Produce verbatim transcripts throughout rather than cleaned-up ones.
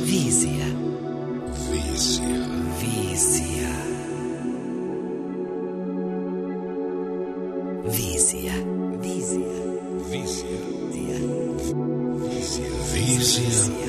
Vizija. Vizija. Vizija. Vizija. Vizija. Vizija. Vizija. Vizija.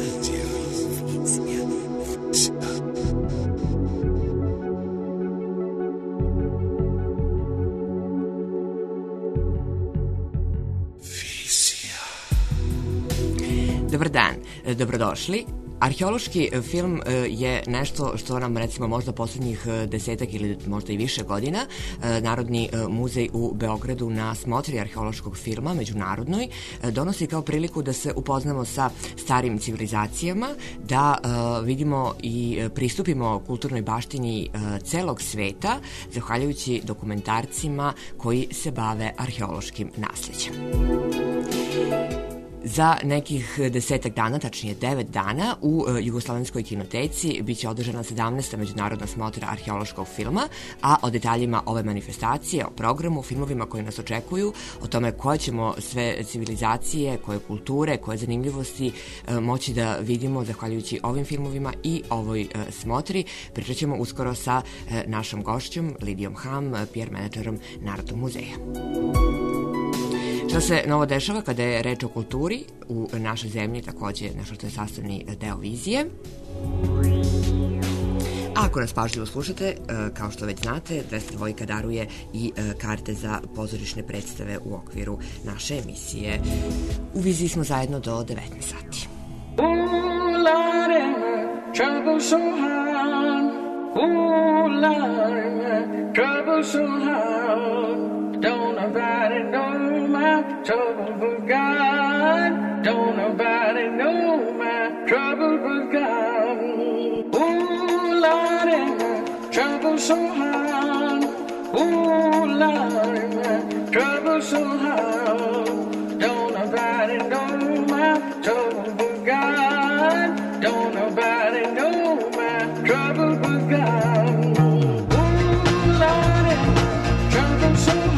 Dobar dan, dobrodošli. Arheološki film je nešto što nam, recimo, možda poslednjih desetak ili možda i više godina Narodni muzej u Beogradu na smotri arheološkog filma međunarodnoj donosi kao priliku da se upoznamo sa starim civilizacijama, da vidimo i pristupimo kulturnoj baštini celog sveta, zahvaljujući dokumentarcima koji se bave arheološkim nasleđem. Za nekih desetak dana, tačnije devet dana, u Jugoslovenskoj kinoteci biće održana sedamnaesta međunarodna smotra arheološkog filma, a o detaljima ove manifestacije, o programu, filmovima koji nas očekuju, o tome koje ćemo sve civilizacije, koje kulture, koje zanimljivosti moći da vidimo zahvaljujući ovim filmovima i ovoj smotri, pričat ćemo uskoro sa našom gošćom Lidijom Ham, P R menadžerom Narodnog muzeja. Šta se novo dešava kada je reč o kulturi u našoj zemlji, takođe nešto što je sastavni deo vizije. A ako nas pažljivo slušate, kao što već znate, dvesta dvojka daruje i karte za pozorišne predstave u okviru naše emisije. U viziji smo zajedno do devetnaest sati. Ooh, Lordy, my trouble so hard. Ooh, Lordy, my trouble so hard. Don't nobody know my trouble but God. Don't nobody know my trouble but God. Ooh, Lordy, my trouble so hard. Ooh, Lordy, my trouble so hard. Don't nobody know my trouble but God. Don't nobody know my trouble but God. Ooh, Lordy, my trouble so hard.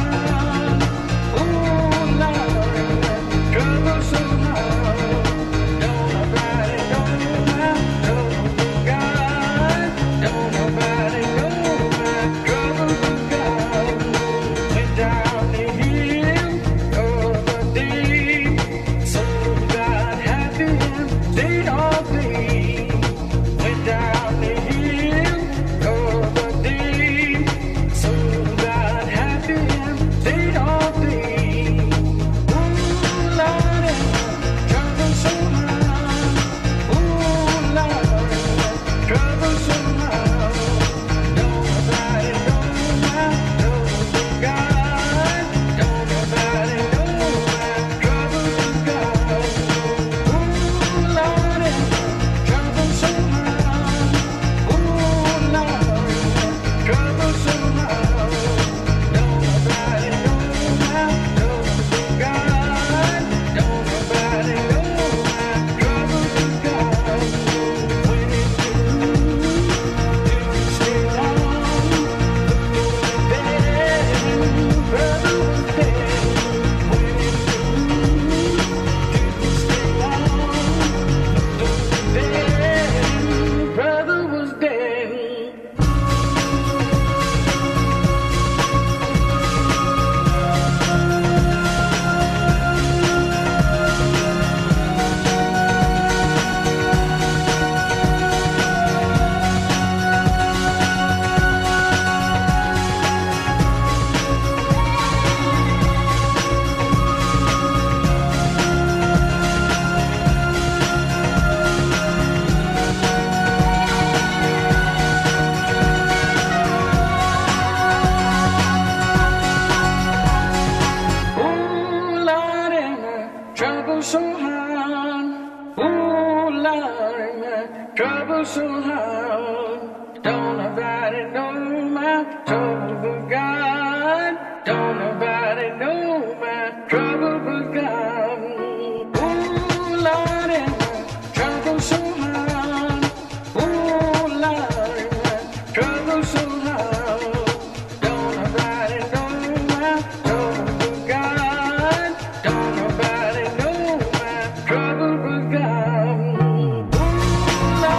Trouble but God. Ooh,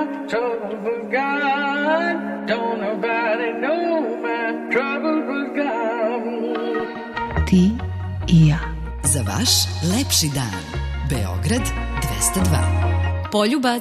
my troubles was gone. Don't nobody know my troubles was gone. Ti i ja. Za vaš lepši dan. Beograd dvesta dva. Poljubac.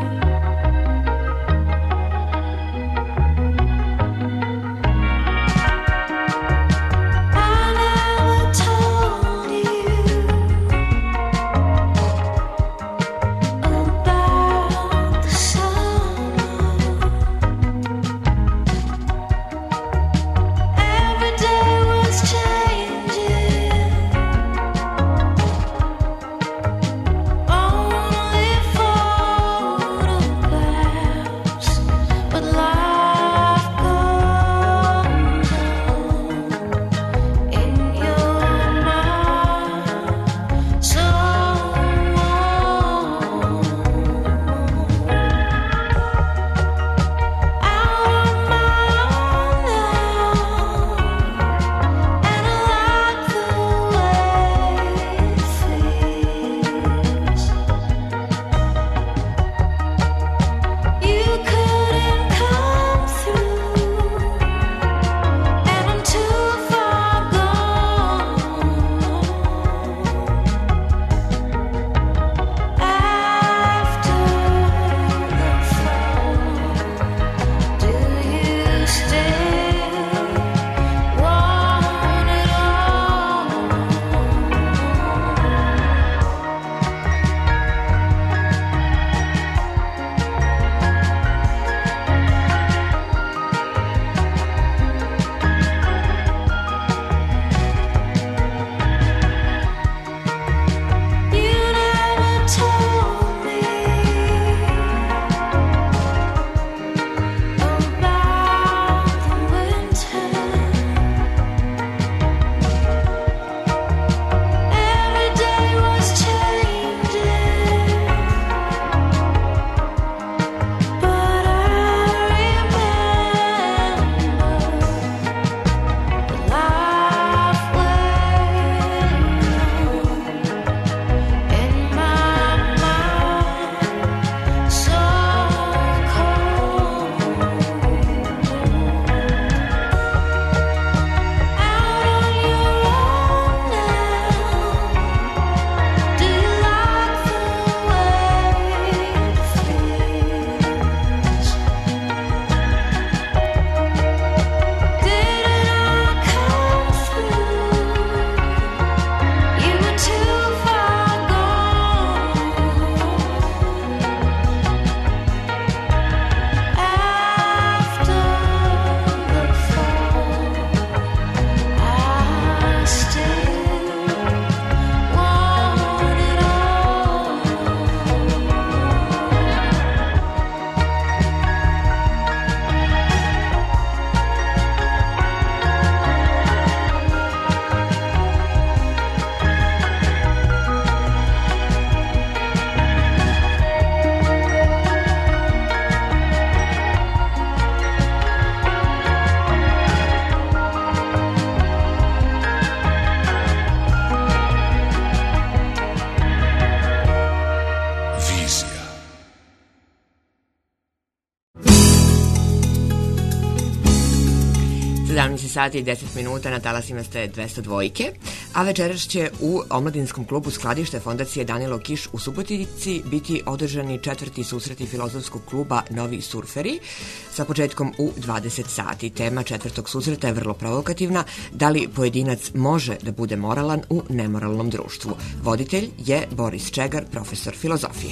sedamnaest sati i deset minuta, na talasima ste dvesta dvojke, a večeras će u Omladinskom klubu Skladište Fondacije Danilo Kiš u Subotici biti održani četvrti susreti filozofskog kluba Novi surferi sa početkom u dvadeset sati. Tema četvrtog susreta je vrlo provokativna: da li pojedinac može da bude moralan u nemoralnom društvu. Voditelj je Boris Čegar, profesor filozofije.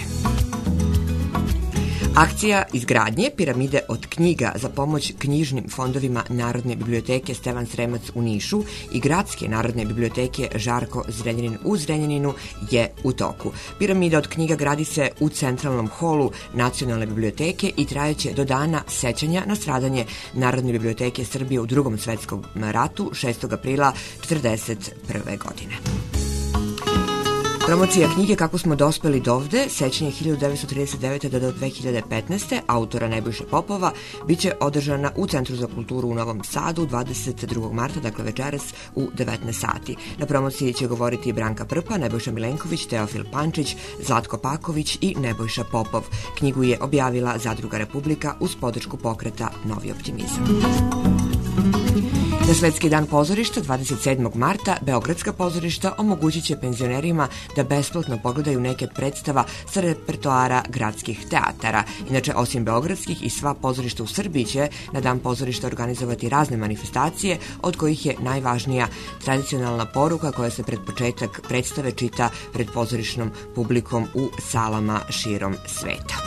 Akcija izgradnje piramide od knjiga za pomoć knjižnim fondovima Narodne biblioteke Stevan Sremac u Nišu i Gradske Narodne biblioteke Žarko Zrenjanin u Zrenjaninu je u toku. Piramida od knjiga gradi se u centralnom holu Nacionalne biblioteke i trajaće do dana sećanja na stradanje Narodne biblioteke Srbije u Drugom svetskom ratu šestog aprila četrdeset prve godine. Promocija knjige Kako smo dospeli dovde, sećanje hiljadu devetsto trideset devete. do dve hiljade petnaeste. autora Nebojše Popova, biće održana u Centru za kulturu u Novom Sadu dvadeset drugog marta, dakle večeras u devetnaest sati. Na promociji će govoriti Branka Prpa, Nebojša Milenković, Teofil Pančić, Zlatko Paković i Nebojša Popov. Knjigu je objavila Zadruga Republika uz podršku pokreta Novi optimizam. Na Svetski dan pozorišta dvadeset sedmog marta Beogradska pozorišta omogućit će penzionerima da besplatno pogledaju neke od predstava sa repertoara gradskih teatara. Inače, osim beogradskih i sva pozorišta u Srbiji će na dan pozorišta organizovati razne manifestacije, od kojih je najvažnija tradicionalna poruka koja se pred početak predstave čita pred pozorišnom publikom u salama širom sveta.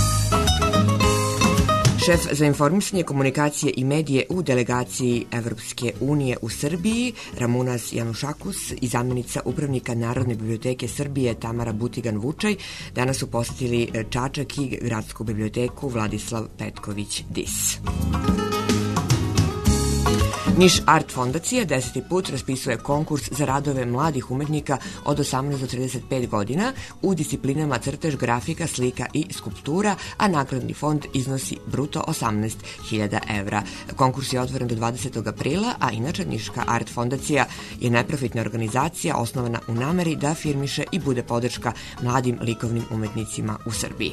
Šef za informisanje, komunikacije i medije u delegaciji Evropske unije u Srbiji, Ramunas Janušakus, i zamjenica upravnika Narodne biblioteke Srbije Tamara Butigan-Vučaj, danas su posetili Čačak i Gradsku biblioteku Vladislav Petković-Dis. Niš Art fondacija deseti put raspisuje konkurs za radove mladih umetnika od osamnaest do trideset pet godina u disciplinama crtež, grafika, slika i skulptura, a nakladni fond iznosi bruto osamnaest hiljada evra. Konkurs je otvoren do dvadesetog aprila, a inače Niška Art fondacija je neprofitna organizacija osnovana u nameri da afirmiše i bude podrška mladim likovnim umetnicima u Srbiji.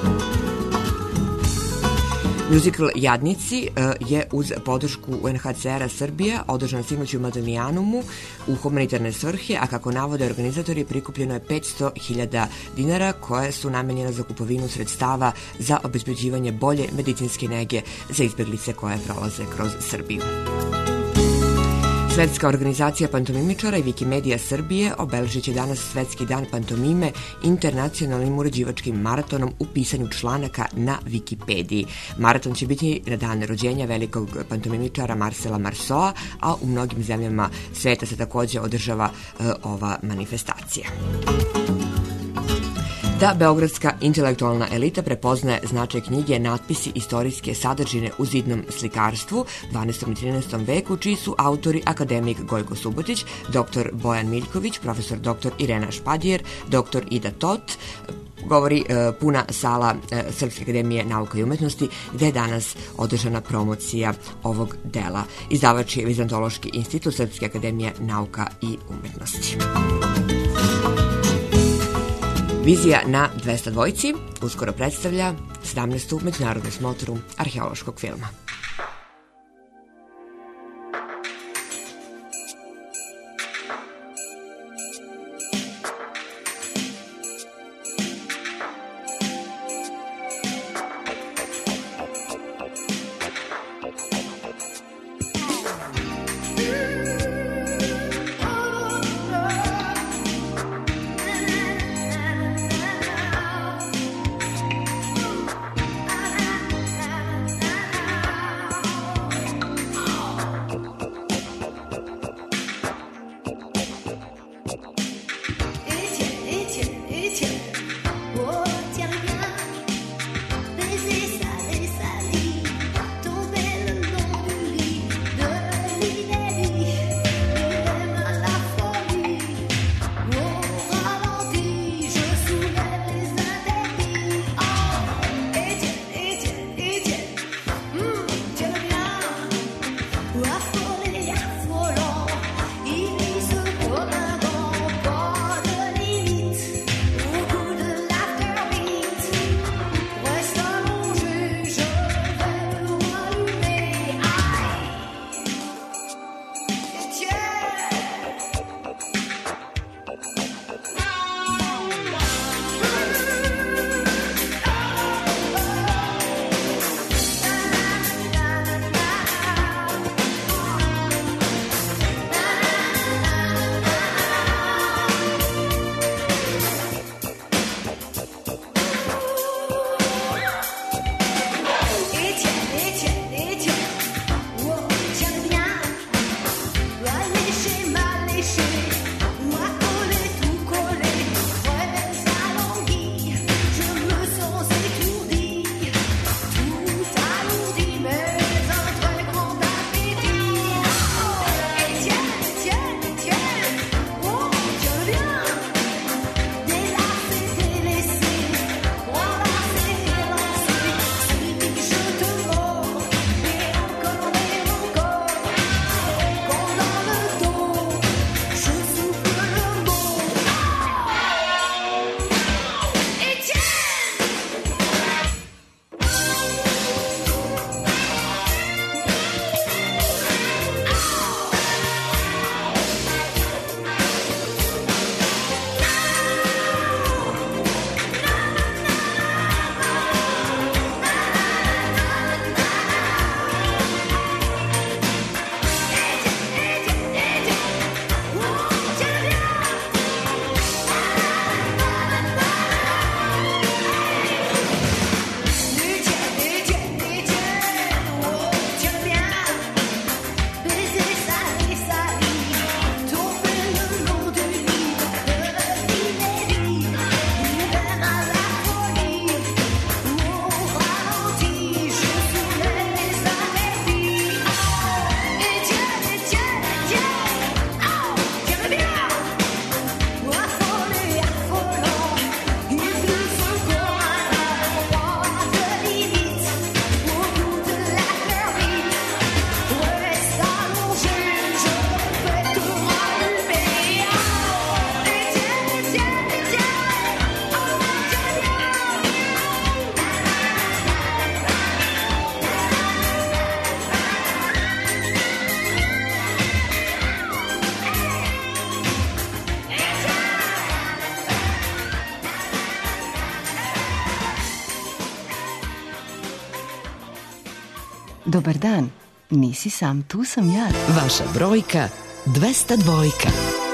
Muzikal Jadnici je uz podršku U N H C R-a Srbija održan sinoć u Madonijanumu u humanitarne svrhe, a kako navode organizatori prikupljeno je petsto hiljada dinara koje su namenjena za kupovinu sredstava za obezbeđivanje bolje medicinske nege za izbeglice koje prolaze kroz Srbiju. Svetska organizacija pantomimičara i Wikimedia Srbije obeležit će danas Svetski dan pantomime internacionalnim uređivačkim maratonom u pisanju članaka na Wikipediji. Maraton će biti na dan rođenja velikog pantomimičara Marcela Marceaua, a u mnogim zemljama sveta se takođe održava uh, ova manifestacija. Da beogradska intelektualna elita prepoznaje značaj knjige, natpisi istorijske sadržine u zidnom slikarstvu dvanaestom i trinaestom veku, čiji su autori akademik Gojko Subotić, doktor Bojan Miljković, profesor doktor Irena Špadjer, doktor Ida Tot, govori e, puna sala e, Srpske akademije nauka i umetnosti, gde je danas održana promocija ovog dela. Izdavač je Vizantološki institut Srpske akademije nauka i umetnosti. Vizija na dvesta dvojci uskoro predstavlja sedamnaestu međunarodnu smotru arheološkog filma. Dobar dan, nisi sam, tu sam ja. Vaša brojka dvesta dvojka.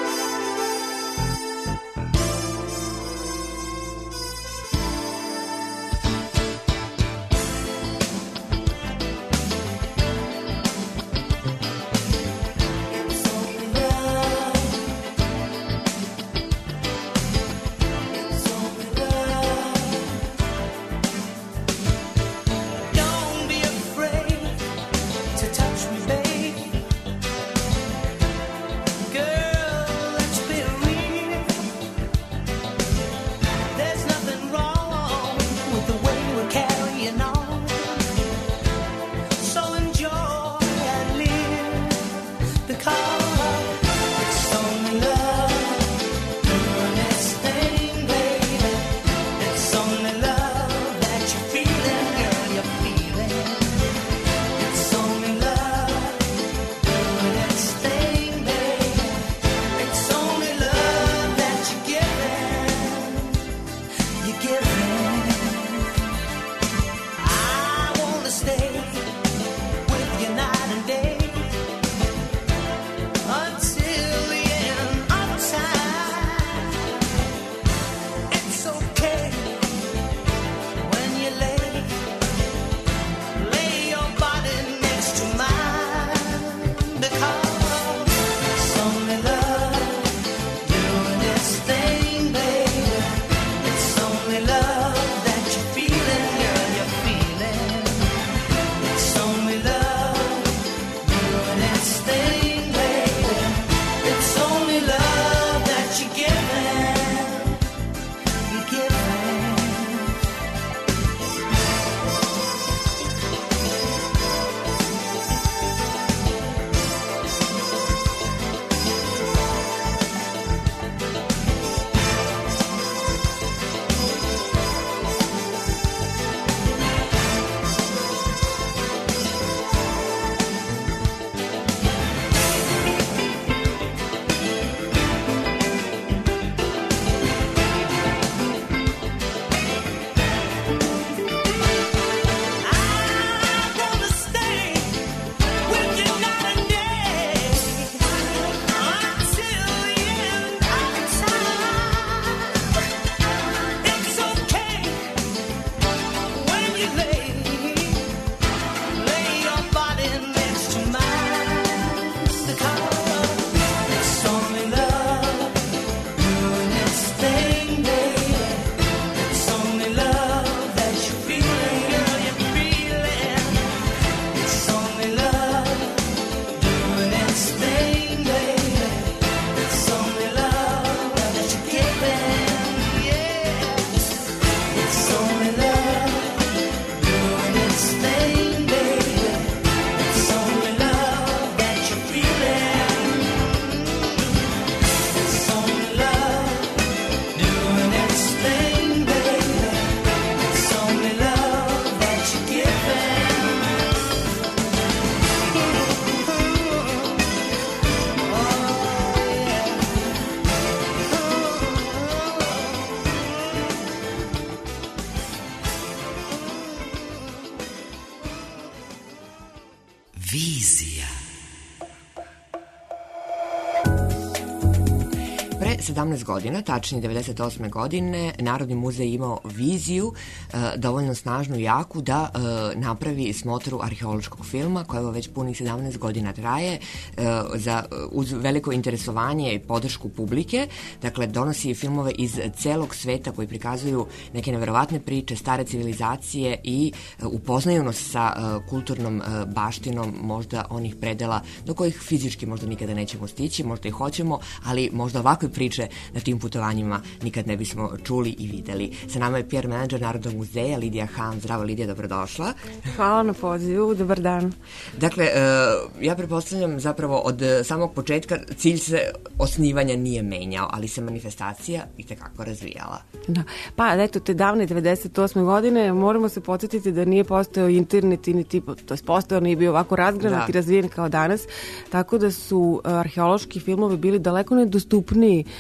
sedamnaest godina, tačnije devedeset osme godine, Narodni muzej imao viziju e, dovoljno snažnu i jaku da e, napravi smotru arheološkog filma koja evo već punih sedamnaest godina traje e, za, uz veliko interesovanje i podršku publike. Dakle, donosi filmove iz celog sveta koji prikazuju neke neverovatne priče, stare civilizacije i e, upoznaju nas sa e, kulturnom e, baštinom možda onih predela do kojih fizički možda nikada nećemo stići, možda i hoćemo, ali možda ovakve priče na tim putovanjima nikad ne bismo čuli i videli. Sa nama je P R menadžer Narodnog muzeja Lidija Han. Zdravo Lidija, dobrodošla. Hvala na pozivu, dobar dan. Dakle, ja pretpostavljam zapravo od samog početka cilj se osnivanja nije menjao, ali se manifestacija i tekako razvijala. Da. Pa eto, te davne devedeset osme godine moramo se podsjetiti da nije postojao internet i niti, to je postojao, nije bio ovako razgranat i razvijen kao danas, tako da su arheološki filmovi bili daleko nedostupniji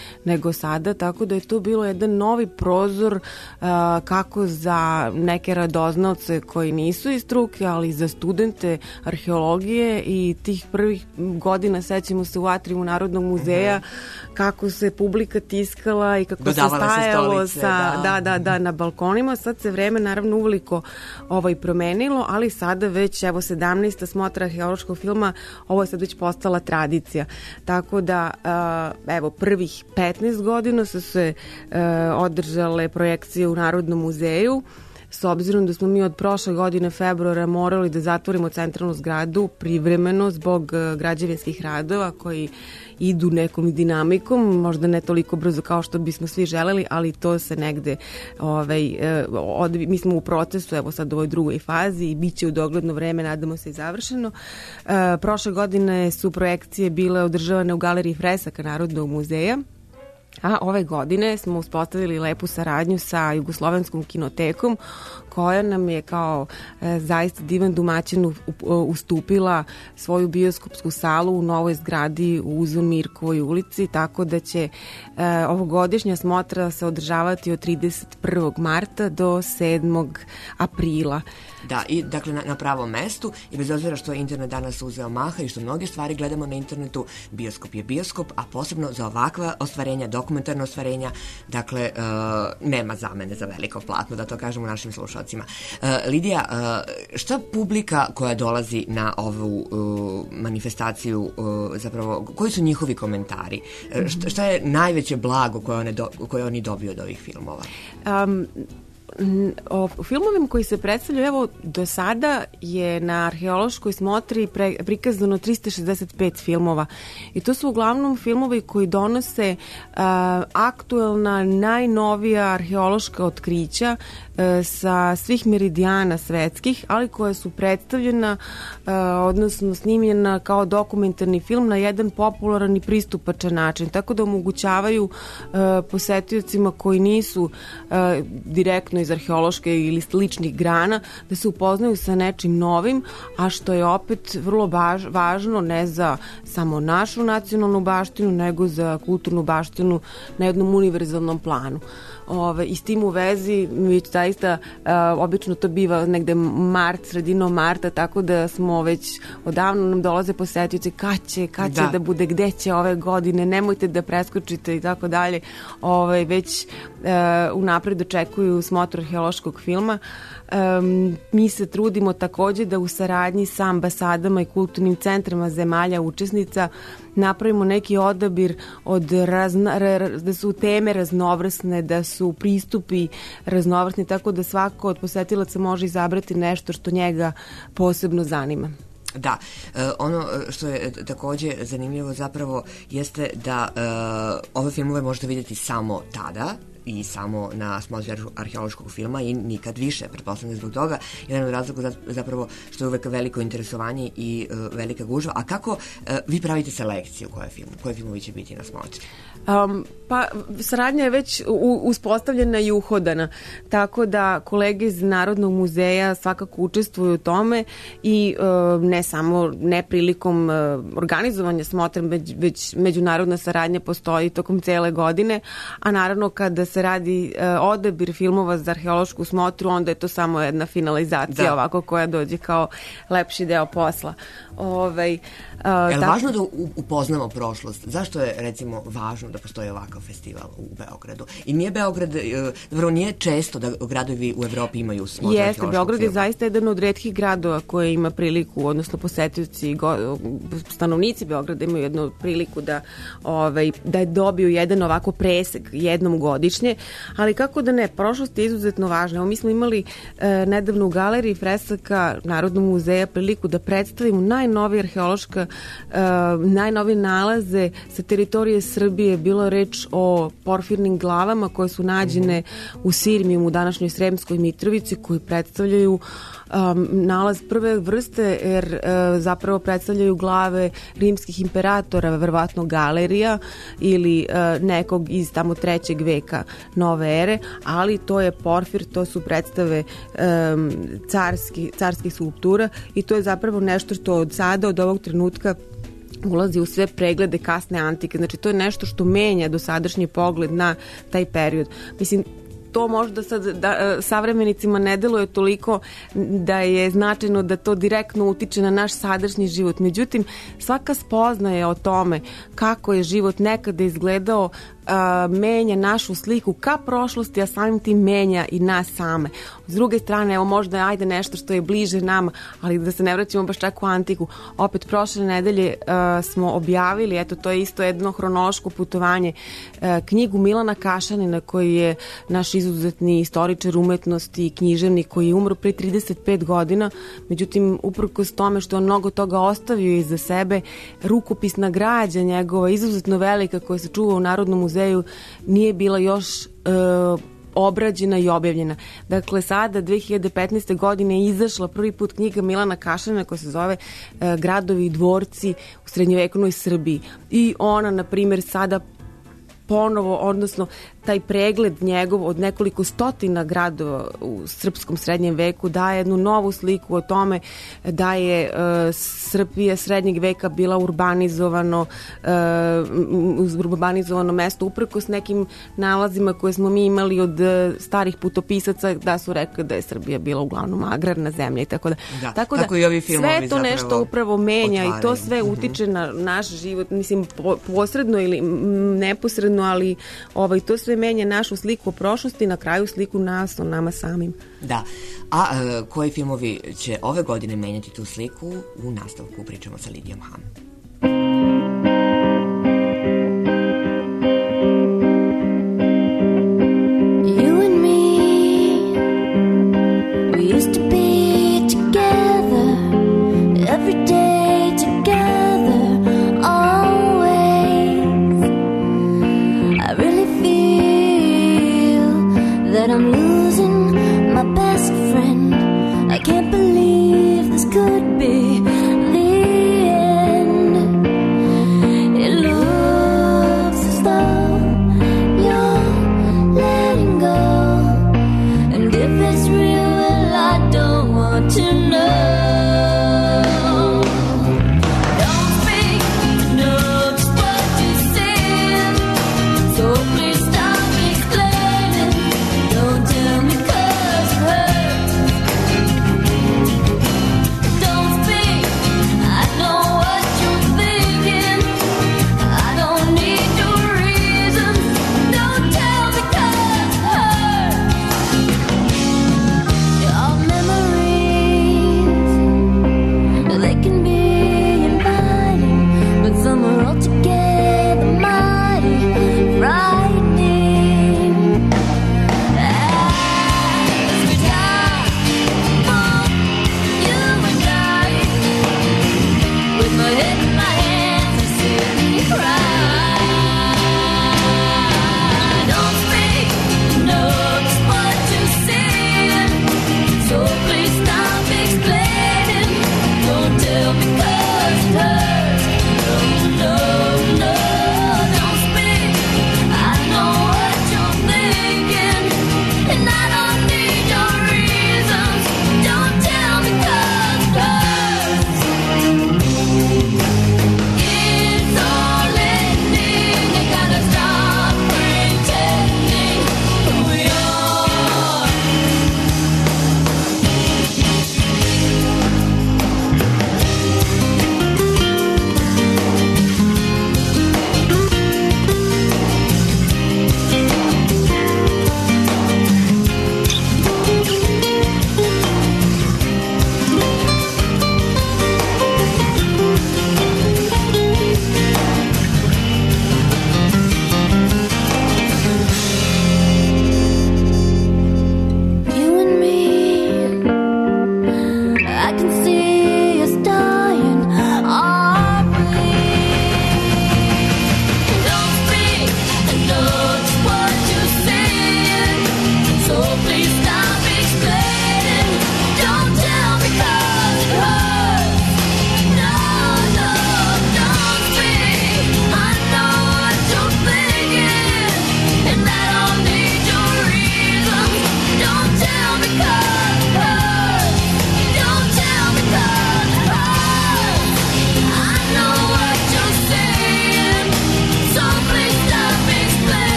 nego sada, tako da je to bilo jedan novi prozor uh, kako za neke radoznalce koji nisu iz struke, ali za studente arheologije i tih prvih godina sećamo se u atriumu Narodnog muzeja uh-huh. kako se publika tiskala i kako Dodavale se stajalo se sa, da. da, da, da, na balkonima. Sad se vreme naravno uveliko ovaj, promenilo, ali sada već evo sedamnaesta smotra arheološkog filma, ovo je sad već postala tradicija. Tako da uh, evo prvih petnaest godina su se uh, održale projekcije u Narodnom muzeju. S obzirom da smo mi od prošle godine februara morali da zatvorimo centralnu zgradu privremeno zbog građevinskih radova koji idu nekom dinamikom, možda ne toliko brzo kao što bismo svi želeli, ali to se negde, ovaj, od, mi smo u procesu, evo sad u ovoj drugoj fazi i bit će u dogledno vreme, nadamo se i završeno. E, prošle godine su projekcije bile održavane u Galeriji fresaka Narodnog muzeja, a ove godine smo uspostavili lepu saradnju sa Jugoslovenskom kinotekom koja nam je kao e, zaista divan domaćin u, u, ustupila svoju bioskopsku salu u novoj zgradi u Uzun Mirkovoj ulici, tako da će e, ovogodišnja smotra se održavati od trideset prvog marta do sedmog aprila. Da, i dakle na, na pravom mestu i bez obzira što je internet danas uzeo maha i što mnoge stvari gledamo na internetu, bioskop je bioskop, a posebno za ovakva ostvarenja, dokumentarna ostvarenja, dakle uh, nema zamene za veliko platno, da to kažemo našim slušalcima. Uh, Lidija, uh, šta publika koja dolazi na ovu uh, manifestaciju, uh, zapravo, koji su njihovi komentari? Uh, šta, šta je najveće blago koje, one do, koje oni dobiju od ovih filmova? Um, O filmovima koji se predstavljaju, evo, do sada je na arheološkoj smotri pre, prikazano trista šezdeset pet filmova i to su uglavnom filmovi koji donose uh, aktuelna, najnovija arheološka otkrića uh, sa svih meridijana svetskih, ali koja su predstavljena, uh, odnosno snimljena kao dokumentarni film na jedan popularan i pristupačan način, tako da omogućavaju uh, posetiocima koji nisu uh, direktno iz arheološke ili sličnih grana, da se upoznaju sa nečim novim, a što je opet vrlo baž, važno ne za samo našu nacionalnu baštinu, nego za kulturnu baštinu na jednom univerzalnom planu. Ove, i s tim u vezi već zaista a, obično to biva negde mart, sredinom marta, tako da smo već odavno nam dolaze posetioci kad će, kad će da. da bude, gde će ove godine, nemojte da preskočite i tako dalje. Ove, već a, unapred očekuju smotru arheološkog filma. Um, mi se trudimo takođe da u saradnji sa ambasadama i kulturnim centrima zemalja učesnica napravimo neki odabir od razna, da su teme raznovrsne, da su pristupi raznovrsni, tako da svako od posetilaca može izabrati nešto što njega posebno zanima. Da, ono što je takođe zanimljivo zapravo jeste da uh, ove filmove možete vidjeti samo tada i samo na smotri arheološkog filma i nikad više, pretpostavljam zbog toga. Jedan od razloga zapravo što je uvek veliko interesovanje i uh, velika gužva. A kako uh, vi pravite selekciju koje film, koje filmovi će biti na smotri? Um, pa saradnja je već u, uspostavljena i uhodana, tako da kolege iz Narodnog muzeja svakako učestvuju u tome i uh, ne samo ne prilikom uh, organizovanja smotra, već, već međunarodna saradnja postoji tokom cele godine, a naravno kada se radi uh, odabir filmova za arheološku smotru, onda je to samo jedna finalizacija da. ovako koja dođe kao lepši deo posla. Ovaj, uh, je li važno da upoznamo prošlost? Zašto je recimo važno da postoji ovakav festival u Beogradu? I nije Beograd, zapravo nije često da gradovi u Evropi imaju smotru arheološkog filma. Jeste, Beograd je zaista jedan od retkih gradova koji ima priliku, odnosno posetioci, stanovnici Beograda imaju jednu priliku da, ovaj, da dobiju jedan ovako presek jednom godišnje, ali kako da ne, prošlost je izuzetno važna. Evo, mi smo imali e, nedavno u Galeriji fresaka Narodnog muzeja priliku da predstavimo najnovije arheološka, e, najnovije nalaze sa teritorije Srbije. Bilo je reč o porfirnim glavama koje su nađene u Sirmijumu, u današnjoj Sremskoj Mitrovici, koji predstavljaju um, nalaz prve vrste, jer uh, zapravo predstavljaju glave rimskih imperatora, verovatno Galerija ili uh, nekog iz tamo trećeg veka nove ere, ali to je porfir, to su predstave um, carski, carskih skulptura i to je zapravo nešto što od sada, od ovog trenutka ulazi u sve preglede kasne antike. Znači, to je nešto što menja dosadašnji pogled na taj period. Mislim, to možda sad da, savremenicima ne deluje toliko da je značajno da to direktno utiče na naš sadašnji život. Međutim, svaka spoznaje o tome kako je život nekada izgledao a, menja našu sliku ka prošlosti, a samim tim menja i nas same. S druge strane, evo možda ajde nešto što je bliže nama, ali da se ne vraćamo baš čak u antiku. Opet prošle nedelje a, smo objavili, eto to je isto jedno hronološko putovanje, a, knjigu Milana Kašanina koji je naš izuzetni istoričar umetnosti i književnik koji je umro pre trideset pet godina, međutim uprkos tome što on mnogo toga ostavio iza sebe, rukopisna građa njegova izuzetno velika koja se čuva u Narodnom muzeju nije bila još e, obrađena i objavljena. Dakle, sada dve hiljade petnaeste. godine je izašla prvi put knjiga Milana Kašanina koja se zove e, Gradovi i dvorci u srednjovekovnoj Srbiji. I ona, na primjer, sada ponovo, odnosno taj pregled njegov od nekoliko stotina gradova u srpskom srednjem veku daje jednu novu sliku o tome da je uh, Srbija srednjeg veka bila urbanizovano uh, urbanizovano mesto uprkos nekim nalazima koje smo mi imali od uh, starih putopisaca da su rekli da je Srbija bila uglavnom agrarna zemlja i tako da. Da, tako tako da i ovi filmovi sve to nešto upravo menja otvaraju. I to sve utiče na naš život, mislim po, posredno ili neposredno, ali ovaj, to sve menja našu sliku o prošlosti i na kraju sliku nas o nama samim. Da. A uh, koji filmovi će ove godine menjati tu sliku? U nastavku pričamo sa Lidijom Han.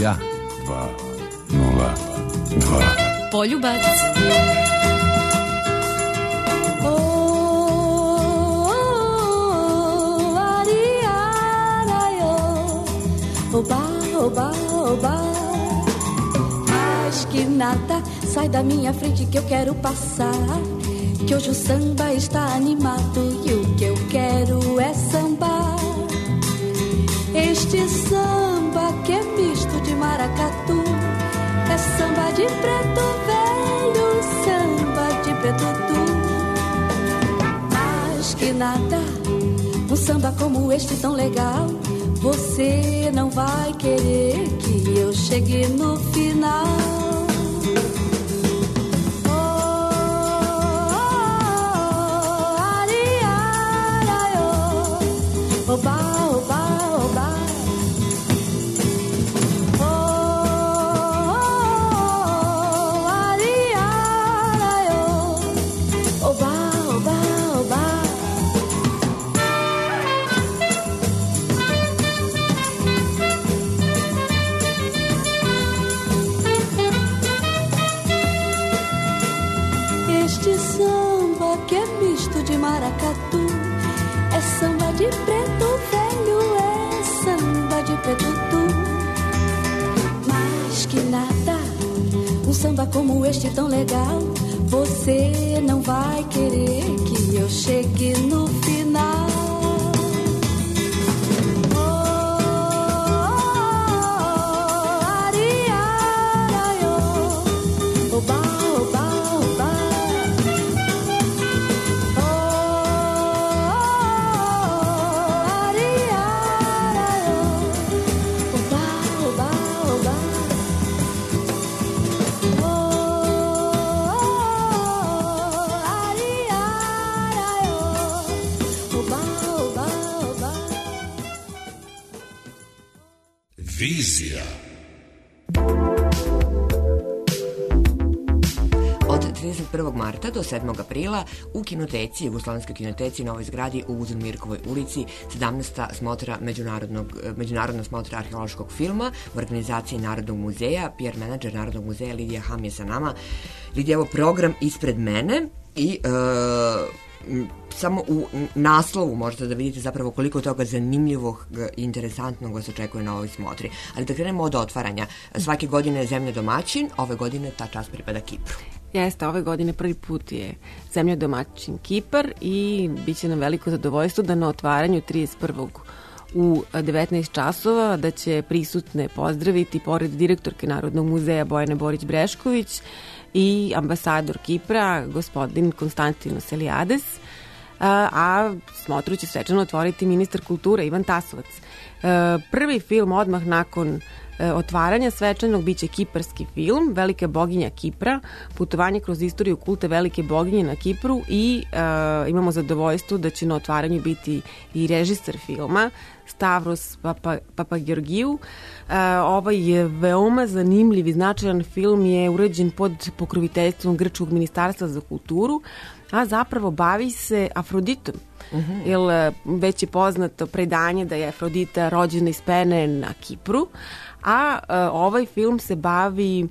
Radija dva nula dva. Poljubac. Oba, oba, oba. Mas que nada, sai da minha frente que eu quero passar. Que hoje o samba está animado e o que eu quero é sambar. Este samba que é misto de maracatu, é samba de preto velho, samba de preto tu. Mas que nada, um samba como este tão legal, você não vai querer que eu chegue no final. Oh, oh, ariaraio, oba, oba, oba. Oh, oh, ariaraio, oba, oba, oba. Este samba que é misto de maracatu, é samba de preto velho, é samba de preto tu. Mas que nada, um samba como este tão legal, você não vai querer que eu chegue no final. Oh, oh, ariaraio, oba, oba, oba. Oh, ariaraio, oba, oba, oba. Oh, ariaraio, oba, oba, oba. Vizija. Od trideset prvog marta do sedmog aprila u kinoteci, Jugoslovenskoj kinoteci Novoj zgradi u Uzun Mirkovoj ulici, sedamnaesta smotra međunarodnog, međunarodna smotra arheološkog filma u organizaciji Narodnog muzeja. P R menadžer Narodnog muzeja Lidija Ham je sa nama. Lidija, evo program ispred mene i e, samo u naslovu možete da vidite zapravo koliko toga zanimljivog i interesantnog vas očekuje na ovoj smotri. Ali da krenemo od otvaranja. Svake godine je zemlja domaćin, ove godine ta čast pripada Kipru. Jeste, ove godine prvi put je zemlja domaćin Kipar i bit će nam veliko zadovoljstvo da na otvaranju trideset prvog u devetnaest časova da će prisutne pozdraviti pored direktorke Narodnog muzeja Bojane Borić-Brešković i ambasador Kipra, gospodin Konstantinos Eliades, a, a smotru će svečano otvoriti ministar kulture Ivan Tasovac. Prvi film odmah nakon otvaranja svečanog biće kiparski film Velika boginja Kipra, putovanje kroz istoriju kulta Velike boginje na Kipru i uh, imamo zadovoljstvo da će na otvaranju biti i režiser filma Stavros Papa, Papageorgiju. Uh, ovaj je veoma zanimljiv i značajan film je urađen pod pokroviteljstvom Grčkog ministarstva za kulturu, a zapravo bavi se Afroditom. Uh-huh. Jer već je poznato predanje da je Afrodita rođena iz pene na Kipru, a e, ovaj film se bavi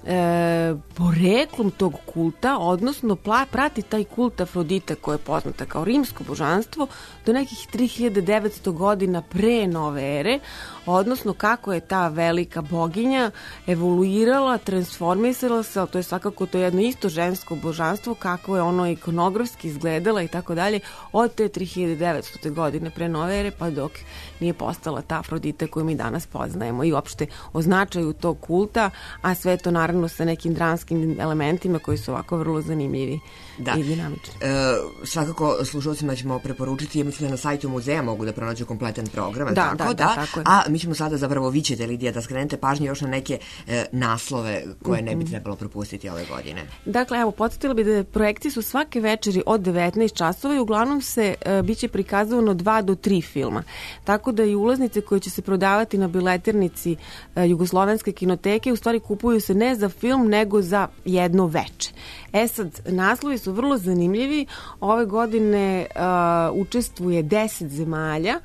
e, poreklom tog kulta, odnosno pla, prati taj kult Afrodita koja je poznata kao rimsko božanstvo do nekih tri hiljade devetsto godina pre nove ere, odnosno kako je ta velika boginja evoluirala, transformisala se, ali to je svakako to je jedno isto žensko božanstvo, kako je ono ikonografski izgledala i tako dalje, od te tri hiljade devetsto godine pre nove ere pa dok nije postala ta Afrodita koju mi danas poznajemo i uopšte o značaju tog kulta, a sve to naravno sa nekim dramskim elementima koji su ovako vrlo zanimljivi da. I dinamični. E, svakako slušalcima ćemo preporučiti, ja mislim da na sajtu muzeja mogu da pronađu kompletan program, da, tako, da, da, da, tako je. A mi ćemo sada zapravo, vi ćete, Lidija, da skrenete pažnje još na neke e, naslove koje ne bi trebalo propustiti ove godine. Dakle, evo, podsjetila bi da projekcije su svake večeri od devetnaest časova i uglavnom se e, biće prikazovano dva do tri filma. Tako da i ulaznice koje će se prodavati na bileternici e, Jugoslovenske kinoteke u stvari kupuju se ne za film, nego za jedno veče. E sad, naslovi su vrlo zanimljivi. Ove godine uh, učestvuje deset zemalja,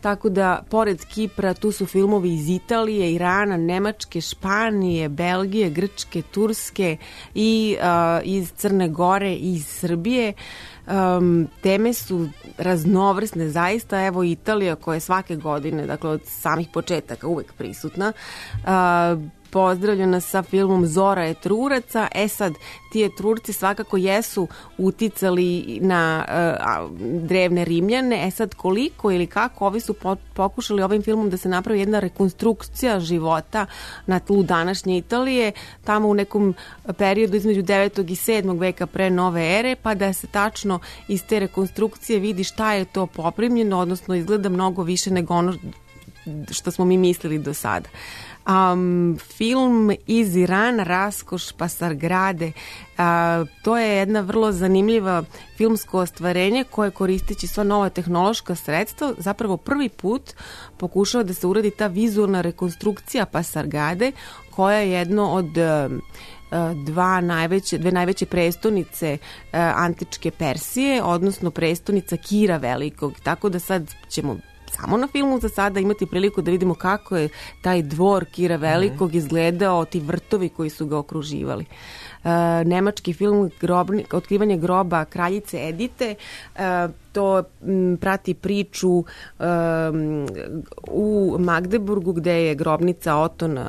tako da pored Kipra tu su filmovi iz Italije, Irana, Nemačke, Španije, Belgije, Grčke, Turske i uh, iz Crne Gore i iz Srbije. Um, teme su raznovrsne zaista, evo Italija koja je svake godine, dakle od samih početaka uvek prisutna, uh, pozdravljena sa filmom Zora Etruraca. E sad, ti Etrurci svakako jesu uticali na uh, drevne Rimljane. E sad, koliko ili kako ovi su po, pokušali ovim filmom da se napravi jedna rekonstrukcija života na tlu današnje Italije, tamo u nekom periodu između devetog i sedmog veka pre nove ere, pa da se tačno iz te rekonstrukcije vidi šta je to poprimljeno, odnosno izgleda mnogo više nego ono što smo mi mislili do sada. Um, film iz Irana, Raskoš Pasargade, uh, to je jedna vrlo zanimljiva filmsko ostvarenje koje koristeći sva nova tehnološka sredstva zapravo prvi put pokušava da se uradi ta vizualna rekonstrukcija Pasargade koja je jedno od uh, dva najveće, dve najveće prestonice uh, antičke Persije, odnosno prestonica Kira Velikog, tako da sad ćemo samo na filmu za sada imati priliku da vidimo kako je taj dvor Kira Velikog mm. izgledao, ti vrtovi koji su ga okruživali. Uh, nemački film grobni, Otkrivanje groba kraljice Edite, uh, to m, prati priču um, u Magdeburgu gde je grobnica Otona,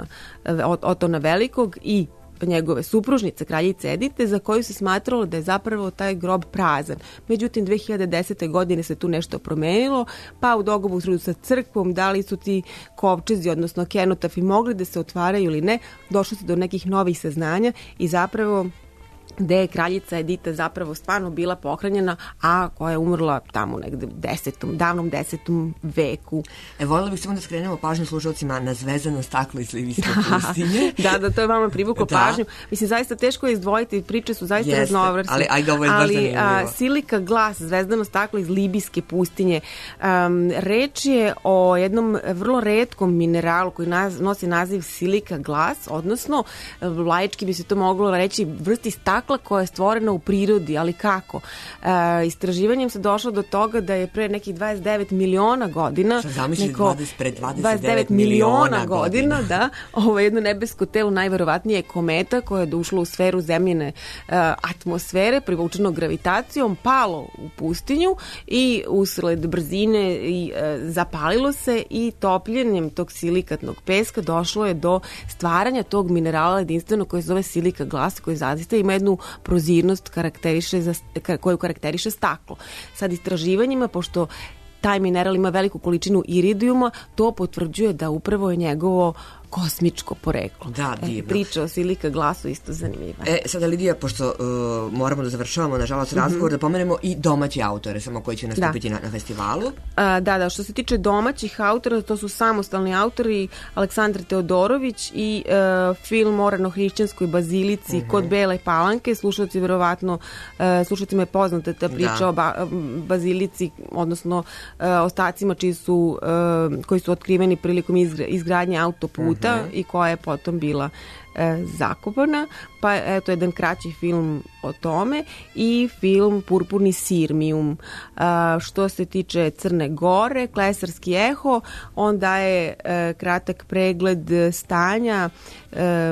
Otona Velikog i njegove supružnice, kraljice Edite, za koju se smatralo da je zapravo taj grob prazan. Međutim, dve hiljade desete. godine se tu nešto promenilo, pa u dogovoru sa crkvom, da li su ti kovčezi, odnosno kenotafi, mogli da se otvaraju ili ne, došlo se do nekih novih saznanja i zapravo gde je kraljica Edita zapravo stvarno bila pohranjena, a koja je umrla tamo negde u desetom, davnom desetom veku. E, voljela bih samo da skrenemo pažnju slušalcima na zvezano staklo iz Libijske pustinje. Da, da, to je vama privuklo da. pažnju. Mislim, zaista teško je izdvojiti, priče su zaista Jeste, raznovrsne. ali, ajde, ovo je baš zanimljivo. Ali Silika glas, zvezdano staklo iz Libijske pustinje, um, reč je o jednom vrlo retkom mineralu koji naz, nosi naziv Silika glas, odnosno, laički bi se to moglo reći, vrsti stakla koja je stvorena u prirodi, ali kako? E, istraživanjem se došlo do toga da je pre nekih dvadeset devet miliona godina, zamisli neko, dvadeset, pre dvadeset devet miliona godina, godina da, ovo jedno nebesko telo, najverovatnije kometa koja je došla u sferu zemljine e, atmosfere, privučeno gravitacijom, palo u pustinju i usled brzine i, e, zapalilo se i topljenjem tog silikatnog peska došlo je do stvaranja tog minerala jedinstvenog koji se zove silika glas, koji zaista ima jednu prozirnost karakteriše za, koju karakteriše staklo. Sad istraživanjima, pošto taj mineral ima veliku količinu iridijuma, to potvrđuje da upravo je njegovo kosmičko poreklo. Da, divno. E, priča o Silika glasu isto zanimljiva. E, sada Lidija, pošto uh, moramo da završavamo, nažalost, mm-hmm. razgovor, da pomenemo i domaće autore, samo koji će nastupiti da. na, na festivalu. A, da, da, što se tiče domaćih autora, to su samostalni autori Aleksandar Teodorović i uh, film o Rano-hrišćanskoj bazilici mm-hmm. kod Bele Palanke. Slušalci, verovatno, uh, slušalcima je poznata ta priča da. o ba, bazilici, odnosno uh, ostacima čiji su, uh, koji su otkriveni prilikom izgra, izgradnje autoputa mm-hmm. i koja je potom bila e, zakopana, pa eto jedan kraći film o tome i film Purpurni Sirmijum. A, što se tiče Crne Gore, Klesarski eho, on daje e, kratak pregled stanja e,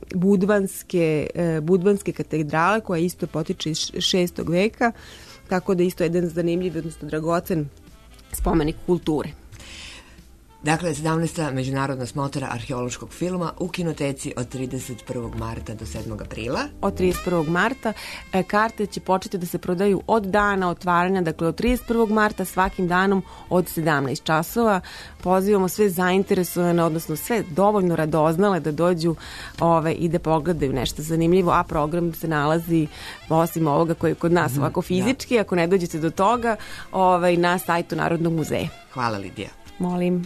Budvanske, e, Budvanske katedrale, koja isto potiče iz šestog veka, tako da isto jedan zanimljiv, odnosno dragocen spomenik kulture. Dakle, sedamnaesta međunarodna smotra arheološkog filma u kinoteci od trideset prvog marta do sedmog aprila. Od trideset prvog marta. E, karte će početi da se prodaju od dana otvaranja, dakle od trideset prvog marta svakim danom od sedamnaest časova. Pozivamo sve zainteresovane, odnosno sve dovoljno radoznale da dođu ove, i da pogledaju nešto zanimljivo, a program se nalazi, osim ovoga koji je kod nas mm, ovako fizički, da. Ako ne dođete do toga, ovaj, na sajtu Narodnog muzeja. Hvala, Lidija. Molim.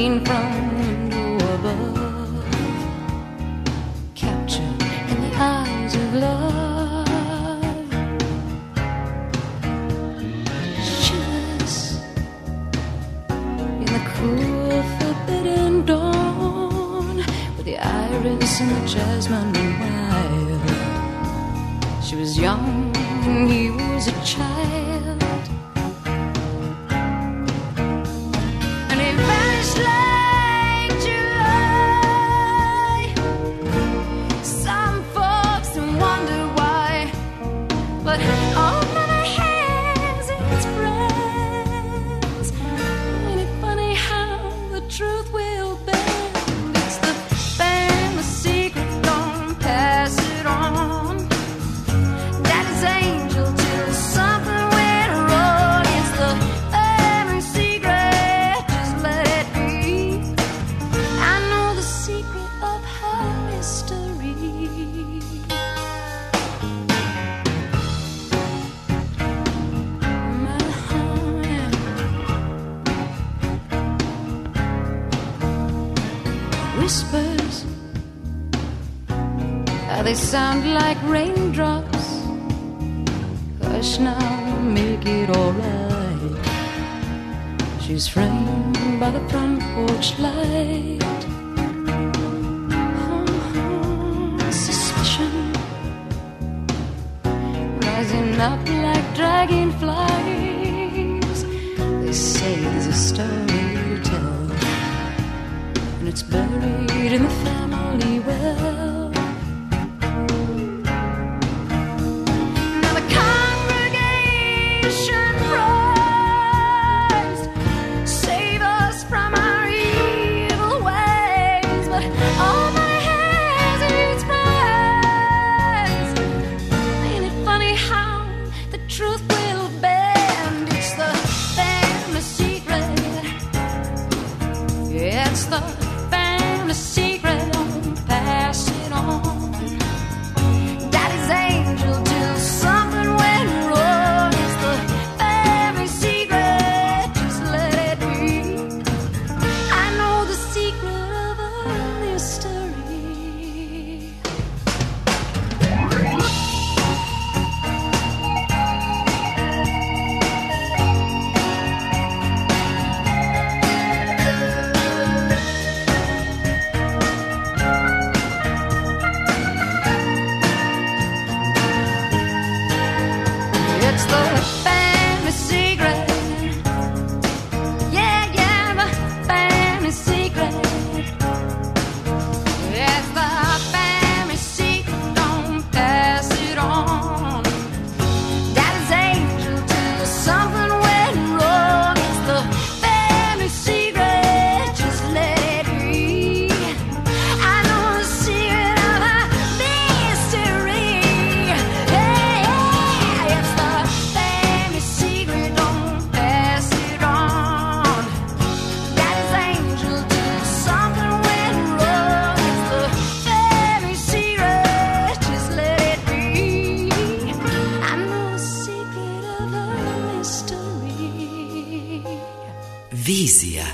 seen from the window above, captured in the eyes of love. Shivers in the cool, forbidden dawn, with the iris and the jasmine run wild. She was young and he was a child, and he vanished like July. Some folks wonder why, but all mother has its friends. Ain't it funny how the truth will bend? It's the famous secret, don't pass it on. Daddy's angel till something went wrong. It's the family secret, just let it be. I know the secret of her mystery. My heart. Whispers, ah, they sound like raindrops. Hush now, make it alright. She's framed by the front porch light. Oh, suspicion rising up like dragonflies. They say there's a story to tell, and it's buried in the family well. Now the congregation cries, save us from our evil ways, but all that has its price. Ain't it funny how the truth will bend? It's the family secret. It's the family secret. Don't pass it on. Daddy's angel till something went wrong. It's the family secret. Just let it be. I know the secret of a mystery. It's the family secret. Yeah, yeah, the family secret. It's the family secret. Don't pass it on. Daddy's angel till something went wrong. It's the family secret. Just let it be. I know the secret of a mystery. Yeah, it's the family secret. Don't pass it on. Daddy's angel till something went wrong. It's the family secret. Just let it be. I know the secret of a mystery. Vizija.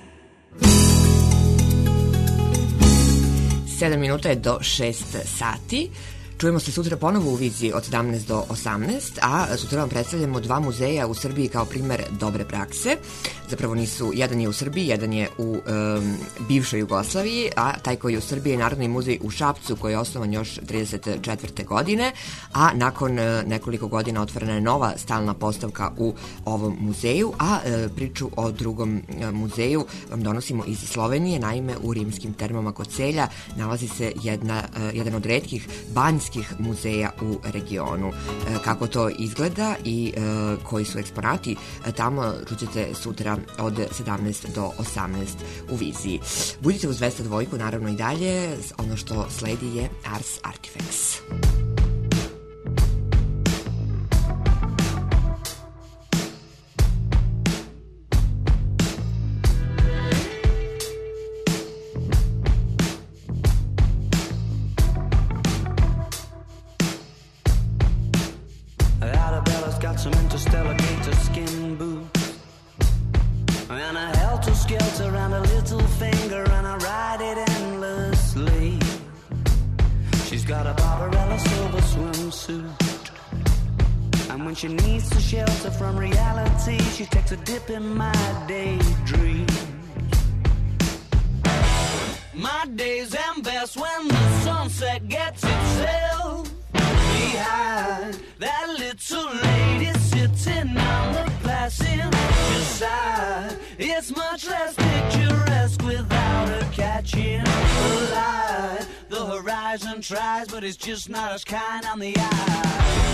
sedam minuta je do šest sati. Čujemo se sutra ponovo u Viziji od sedamnaest do osamnaest, a sutra vam predstavljamo dva muzeja u Srbiji kao primer dobre prakse. Zapravo nisu, jedan je u Srbiji, jedan je u um, bivšoj Jugoslaviji, a taj koji je u Srbiji je Narodni muzej u Šapcu, koji je osnovan još trideset četvrte godine, a nakon uh, nekoliko godina otvorena je nova stalna postavka u ovom muzeju, a uh, priču o drugom uh, muzeju vam donosimo iz Slovenije. Naime, u rimskim termama kod Celja nalazi se jedna, uh, jedan od retkih banjskih muzeja u regionu. Kako to izgleda i koji su eksponati tamo čućete sutra od sedamnaest do osamnaest u Viziji. Budite uz dvesta dva, naravno i dalje. Ono što sledi je Ars Artifacts. Some interstellar gator skin boots and a helter-skelter and a little when she needs to shelter from reality, she takes a dip in my daydream. My days end best when the sunset gets itself behind that little lady sitting on the passenger side. It's much less picturesque without her catching the light. The horizon tries, but it's just not as kind on the eye.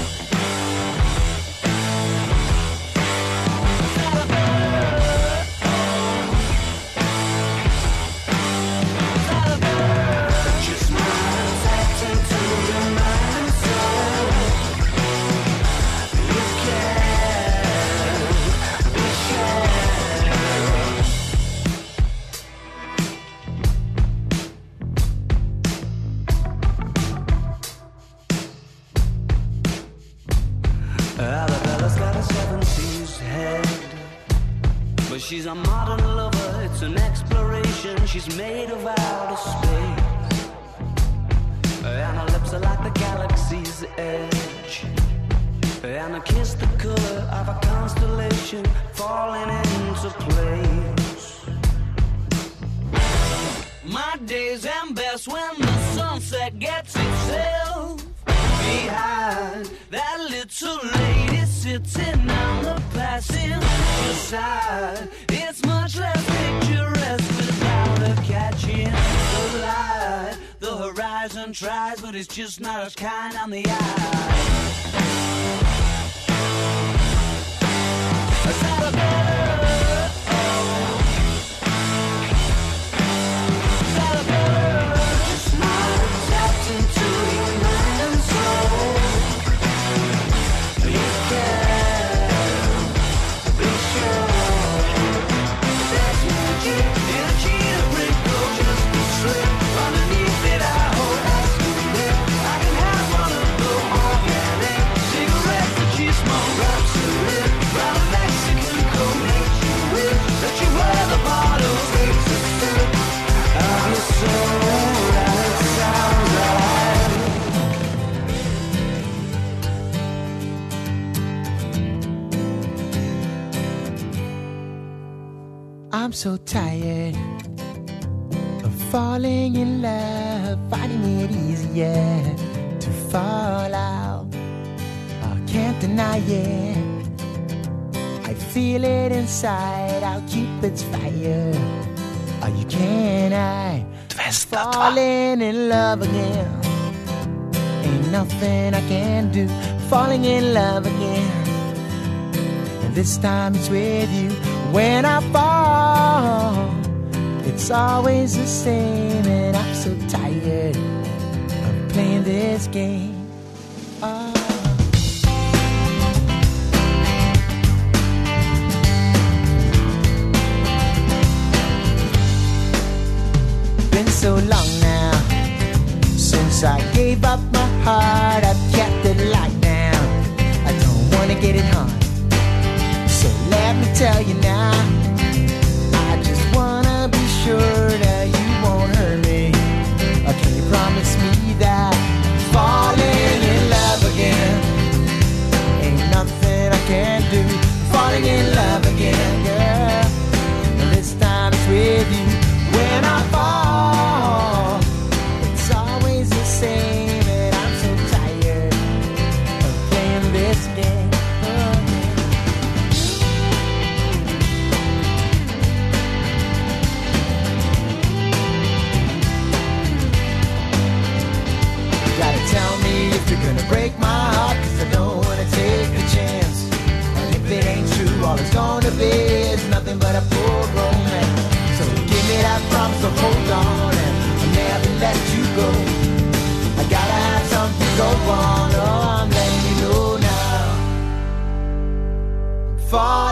She's a modern lover, it's an exploration. She's made of outer space, and her lips are like the galaxy's edge, and her kiss the color of a constellation falling into place. My days end best when the sunset gets itself behind that little lady sitting on the passenger side. It's much less picturesque without her catching the light. The horizon tries, but it's just not as kind on the eye. Is that a bird? Oh. Is that a bird? Just not tapped into your mind and soul. You can be sure there's magic in a cheetah wrinkle, just a slip underneath it. I hope that's good. I can have one of those organic cigarettes that you smoke. Wraps the lip round a Mexican coat. Makes you wish that you were the bottle. Takes a sip of your soul, and it sounds right. I'm so tired of falling in love, finding it easier to fall out. I can't deny it, I feel it inside. I'll keep its fire. Oh, you can't I falling in love again. Ain't nothing I can do. Falling in love again, and this time it's with you. When I fall, it's always the same, and I'm so tired of playing this game. Oh. Been so long now since I gave up my heart. I've kept it locked down. I don't wanna get it hard. So let me tell you now, I just wanna be sure that you won't hurt me. Or can you promise me that falling in love again ain't nothing I can do? Falling in love again, girl, and this time it's with you. When I fall, it's always the same, and I'm so tired of playing this game. Tell me if you're gonna break my heart, 'cause I don't wanna take a chance. And if it ain't true, all it's gonna be is nothing but a poor romance. So give me that promise to hold on, and I'll never let you go. I gotta have something go on, oh, I'm letting you know now. I'm falling